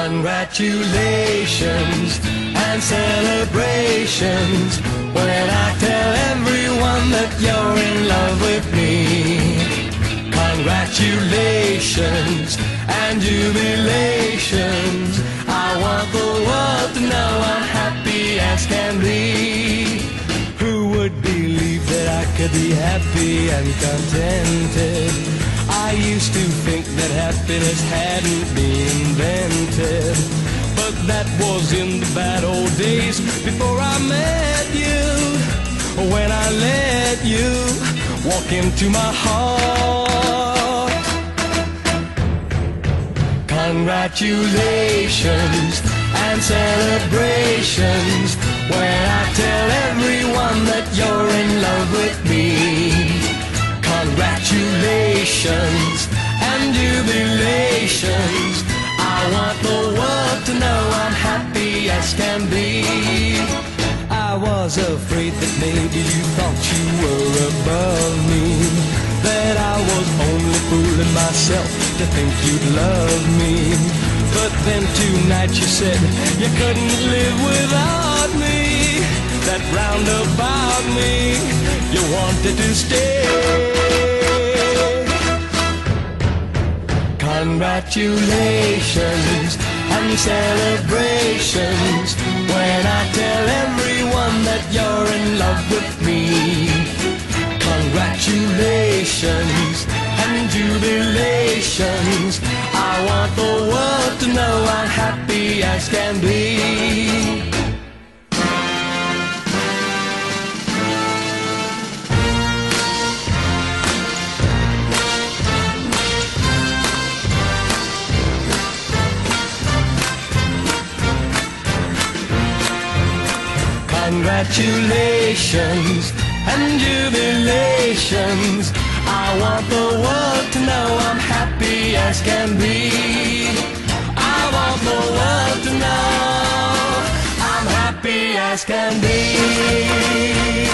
Congratulations and celebrations when I tell everyone that you're in love with me. Congratulations and jubilations. I want the world to know I'm happy as can be. Who would believe that I could be happy and contented? I used to think that happiness hadn't been invented, but that was in the bad old days before I met you. When I let you walk into my heart. Congratulations and celebrations when I tell everyone that you're in love with me. Congratulations and jubilations. I want the world to know I'm happy as can be. I was afraid that maybe you thought you were above me, that I was only fooling myself to think you'd love me. But then tonight you said you couldn't live without me, that round about me you wanted to stay. Congratulations and celebrations when I tell everyone that you're in love with me. Congratulations and jubilations. I want the world to know I'm happy as can be. Congratulations and jubilations. I want the world to know I'm happy as can be. I want the world to know I'm happy as can be.